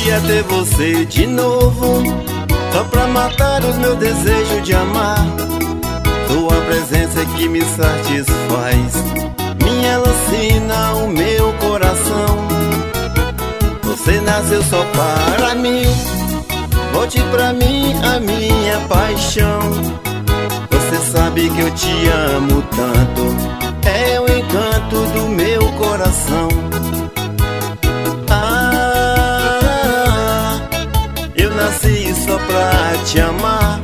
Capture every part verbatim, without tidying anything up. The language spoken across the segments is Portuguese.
Queria ter você de novo, só pra matar os meus desejos de amar. Tua presença é que me satisfaz, me alucina o meu coração. Você nasceu só para mim, volte pra mim a minha paixão. Você sabe que eu te amo tanto, é o encanto do meu coração. Ah, eu nasci só pra te amar.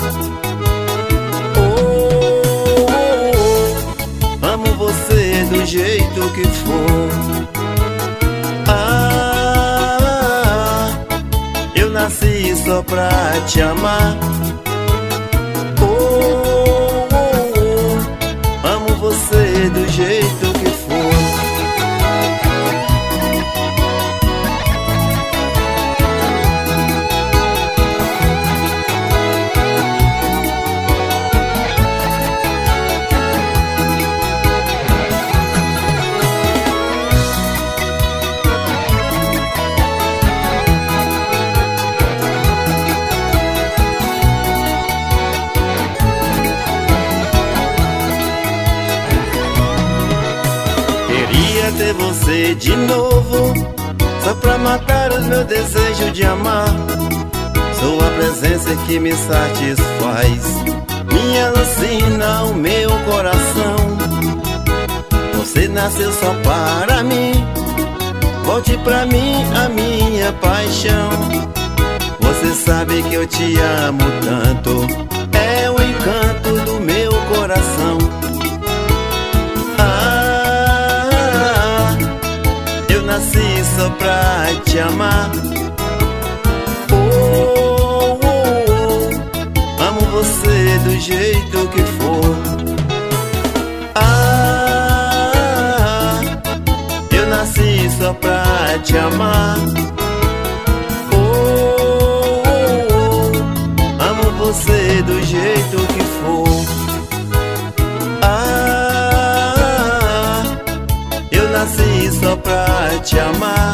Oh, oh, oh, amo você do jeito que for. Ah, eu nasci só pra te amar. Oh, oh, oh, amo você do jeito que for. Queria ter você de novo, só pra matar os meus desejos de amar. Sua presença é que me satisfaz, me alucina o meu coração. Você nasceu só para mim, volte pra mim a minha paixão. Você sabe que eu te amo tanto, é o encanto do meu coração. Nasci só pra te amar. Oh, oh, oh, amo você do jeito que for. Ah, eu nasci só pra te amar. Oh, oh, oh, amo você do jeito que for. Ah, eu nasci só pra te amar.